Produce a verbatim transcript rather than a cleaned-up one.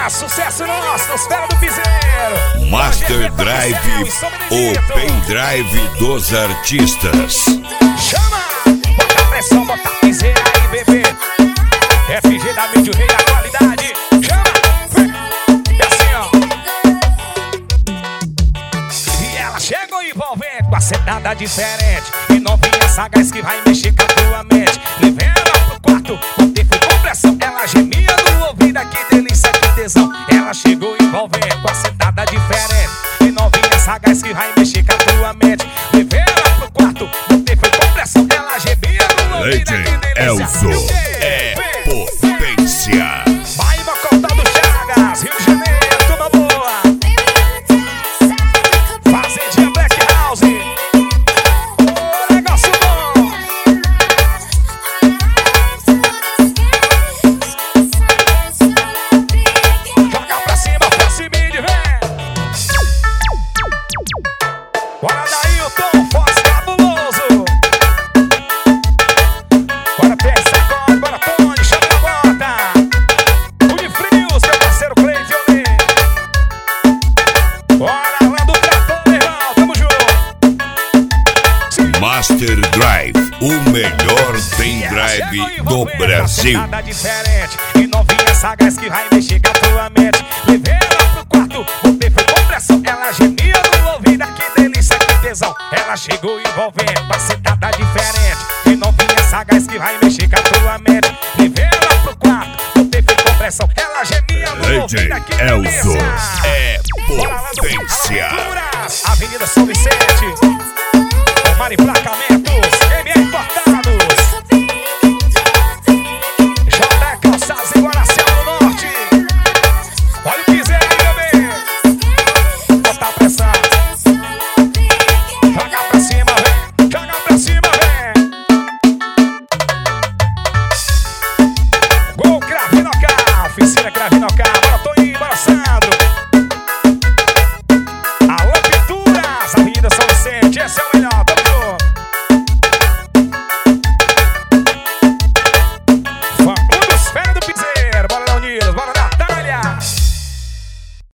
Sucesso nosso, nos pés do piseiro. Master Drive, o pendrive dos artistas. Chama! Bota a pressão, bota a piseira aí, bebê. F G da mídia, o rei da qualidade. Chama! É assim, ó. E ela chegou envolvendo com a sentada diferente. E novinha sagaz que vai mexer com a tua mente. Levei ela pro quarto, ontem foi com pressão. Ela gemia no ouvido, que delícia, que tesão. Ela chegou envolvendo com a sentada diferente. E novinha sagaz que vai mexer com a tua mente. Levei ela pro quarto, ontem foi com pressão. Ela gemia no ouvido, que delícia. Elzo é potência. Vai Mocotó do Chagas, Rio de Janeiro, turma boa. Fazendinha Black House. Ô, negócio bom. Joga pra cima, pra cima e de vem. Bora daí o Tom Fox cabuloso. Bora P S, sacode, bora Tony, chama na bota. Unifrio, seu parceiro Cleiton. Bora lá do Tratão, meu irmão, tamo junto. Master Drive, o melhor pendrive do Brasil. Nada diferente. E novinha sagaz que vai mexer com a tua mente. Levei ela pro quarto, botei foi com pressão. Ela gemia no ouvido, que delícia, que tesão. Ela chegou envolvendo com a sentada diferente. E novinha sagaz que vai mexer com a tua mente. Levei ela pro quarto, botei foi com pressão. Ela gemia no ouvido, que Elzo delícia. é Bora lá do potência. Aventuras, Avenida São Vicente, Omar Emplacamentos, M R Importados, J E Calçados em Guaraciaba do Norte. Olha o piseiro aí, bebê. Bota a pressão. Joga pra cima, vem. Joga pra cima, vem. Gol Cravinocal, oficina Cravinocal.